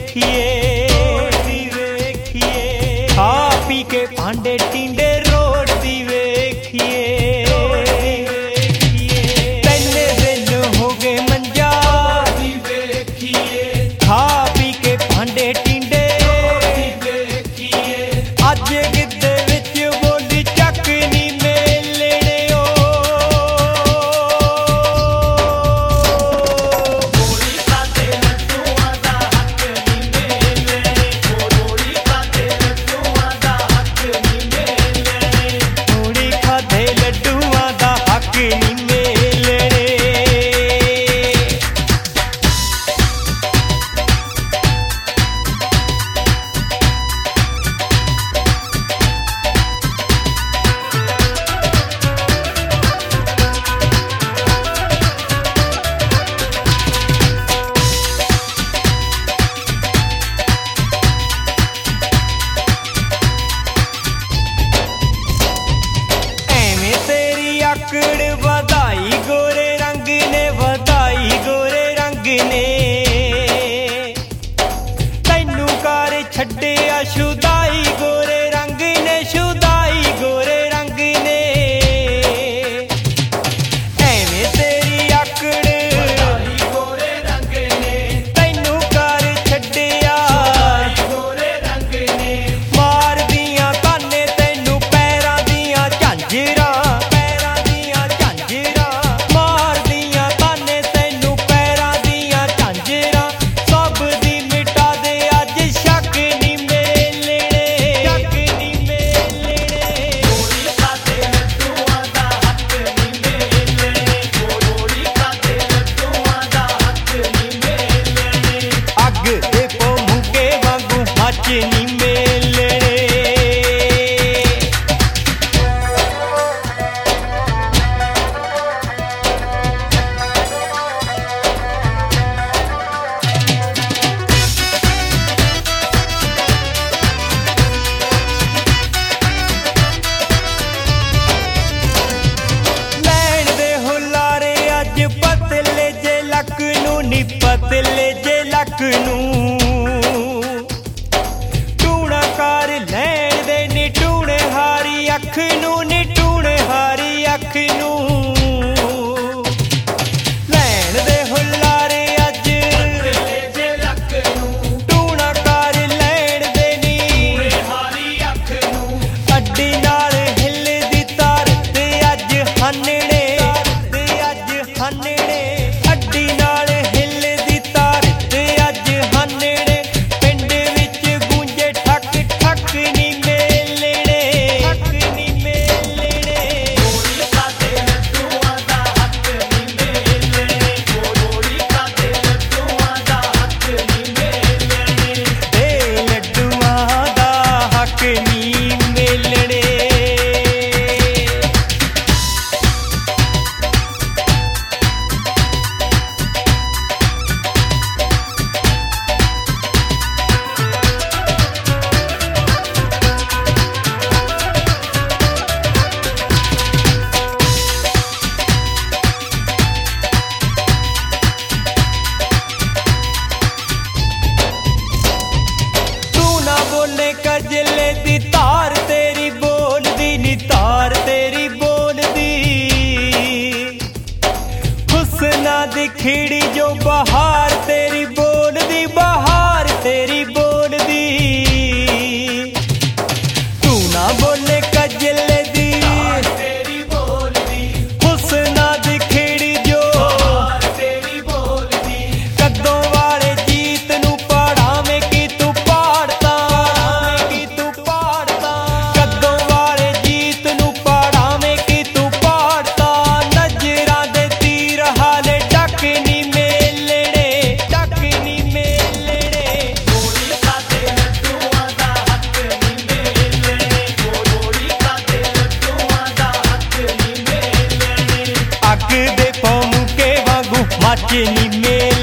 खा पी के भांडे टींडे रोटी वेखिए पहले दिन हो गए मंजा खा पी के भांडे टींडे अज गिद्दे विच बोली चक नी मेलने ओ गोली खाते लड्डूआं दा हक नी मेलने गोली खाते लड्डूआं दा हक नी मेलने गोली खाते लड्डूआं दा हक नी मेलने आकड़ वधाई गोरे रंग ने वधाई गोरे रंग ने तैनू कार छड्डिया शुदाई गोरे रंग ने शुदाई गोरे रंग ने एवें तेरी आकड़ गोरे रंग ने तैनू कार छड्डिया गोरे रंग ने मार दियां ताने तैनू पैरां दियां झांजरां नी मेलने लैण दे हुलारे अज पतले जे लक नू नी पतले जे लक नू कार लैण दे नी टूणे हारी अख नू नी टूणे हारी अख नू लैण दे हुलारे अज जे लक नू टूणा कार लैण दे नी हारी अख नू अड्डी नाल हिल दी तार ते अज हनणे अड्डी नाल हिल दी तार ते अज हनणे पिंड विच गूंजे ठक ठक नी मेलने गोली खाते लड्डूआं दा हक नी मेलने गोली खाते लड्डूआं दा हक नी मेलने दे लड्डूआं दा हक नी मेलने बोले कजले दी तार तेरी बोलदी नी तार तेरी बोलदी हुस्ना दी खिड़ी जो बहार तेरी बोलदी बहार तेरी बोलदी तू ना बोले कजले दी तेरी बोलदी हुस्ना दी खिड़ी जो तेरी बोलदी कद्दों वाले जीत नू पढ़ावे की तू पाड़ता कद्दों वाले जीत नू पढ़ावे की तू पाड़ता नजरां दे तीर हाले डक नी मेलने गोली खाते लड्डूआं दा हक नी मेलने गोली खाते लड्डूआं दा हक नी मेलने अग दे पौं के वांगू मच नी मेलने